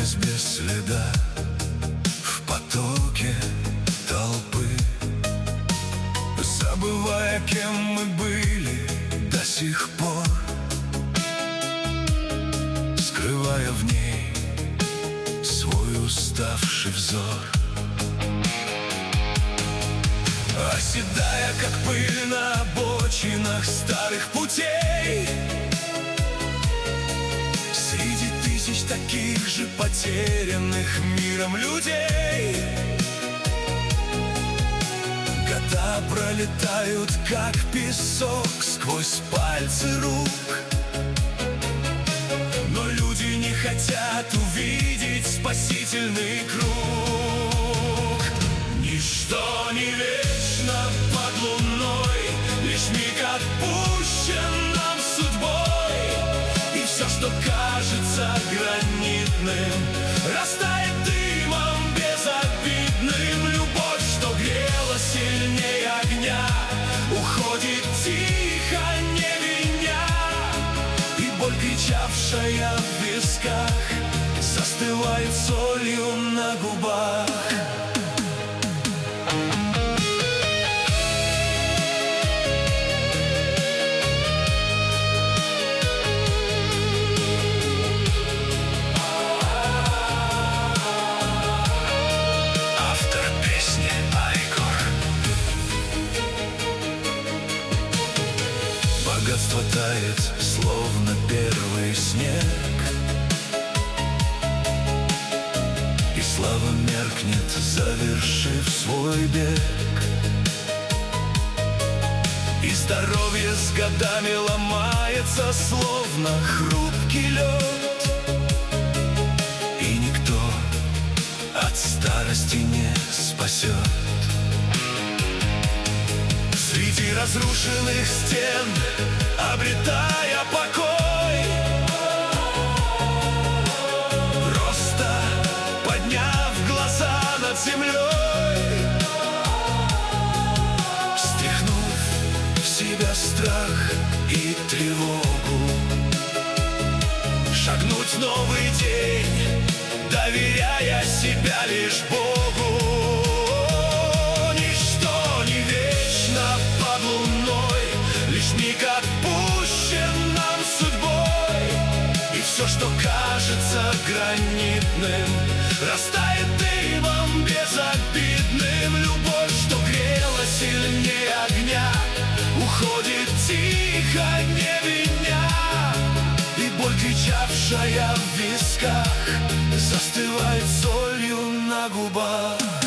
теряясь без следа в потоке толпы, забывая, кем мы были до сих пор, скрывая в ней свой уставший взор. Оседая, как пыль на обочинах старых путей, среди тысяч таких же потерянных миром людей, года пролетают, как песок, сквозь пальцы рук. Но люди не хотят увидеть спасительный круг. Ничто не вечно под луной, лишь миг отпущен нам судьбой. И все, что кажется гранитным, растает дымом безобидным. Любовь, что грела сильнее огня, уходит тихо, не виня. И боль, кричавшая в висках, застывает солью на губах. Богатство тает, словно первый снег, и слава меркнет, завершив свой бег. И здоровье с годами ломается, словно хрупкий лед, и никто от старости не спасет. Среди разрушенных стен, обретая покой, просто подняв глаза над землей, стряхнув в себя страх и тревогу, шагнуть в новый день, доверяя себя лишь Богу. Лишь миг отпущен нам судьбой, и все, что кажется гранитным, растает дымом безобидным. Любовь, что грела сильнее огня, уходит тихо, не виня. И боль, кричавшая в висках, застывает солью на губах.